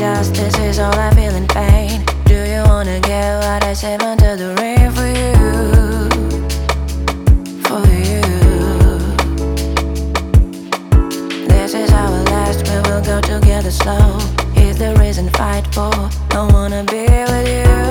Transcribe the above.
dust, this is all I feel in pain. Do you wanna get what I save under the rain for you? For you. This is our last, we will go together slow. Is the reason fight for? Don't wanna be with you.